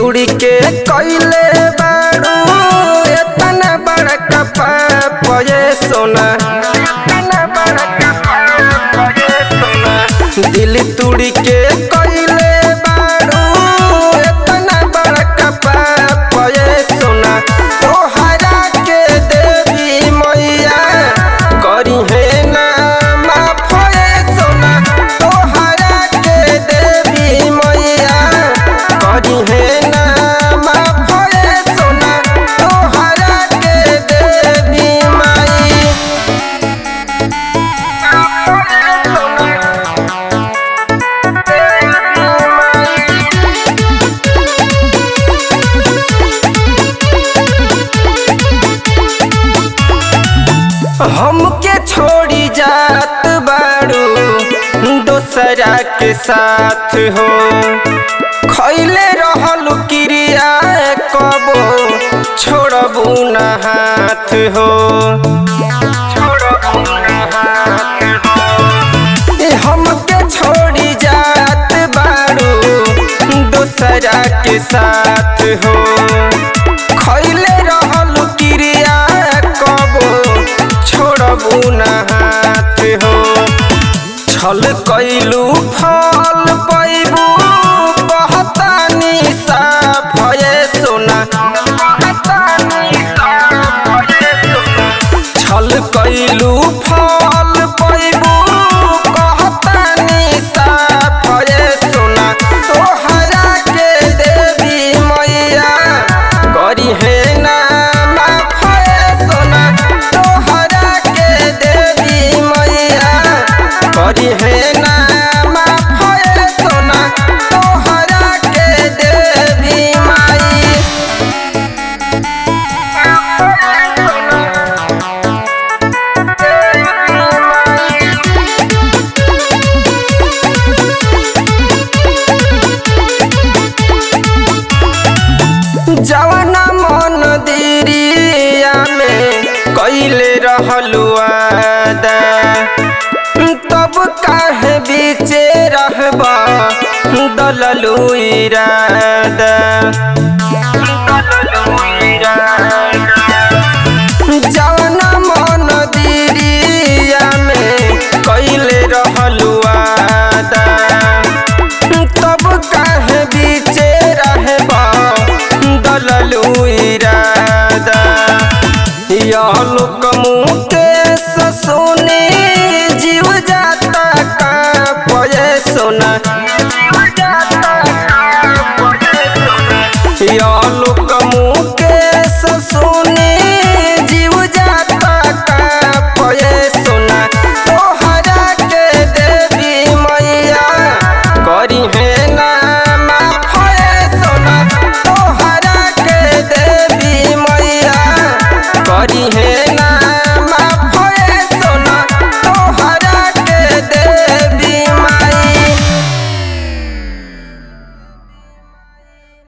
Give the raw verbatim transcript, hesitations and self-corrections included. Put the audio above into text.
तुड़ी के कइले बाड़ू एतना बड़का पाप ये सोना, एतना बड़का पाप ये सोना। दिल तुड़ी के कइले बाड़ू एतना बड़का पाप ये सोना। तोहरा के देवी मैया करी है ना माफ ये सोना। तोहरा के देवी मैया करी है ना माफ ये सोना। तोहरा के देवी माई हमके छोड़ी जात बाड़ू दोसरा के साथ हो। खइले रहलू क्रिया कबो छोड़बू ना हाथ हो, छोड़बू ना हाथ हो। ए हमके छोड़ी जात बाड़ू दोसरा के साथ हो। खइले रहलू क्रिया कबो छोड़बू ना हाथ हो। छल कइलू फल पैबू बहतानी साफ ये सोना। छल कइलू फल पैबू कहतानी साफ ये सोना। तोहरा के देवी मैया करी है ना माफ ये सोना। तोहरा के देवी मैया करी है ना माफ ये सोना। तोहरा के देवी माई जवाना मन दिरिया में कइले रहलू वादा। तब काहे बीचे रहबा दललू इरादा। जवाना मन दिरिया में कइले रहलू वादा। तब काहे बीचे रहबा दललू इरादा। यह लोक मुकेश सोने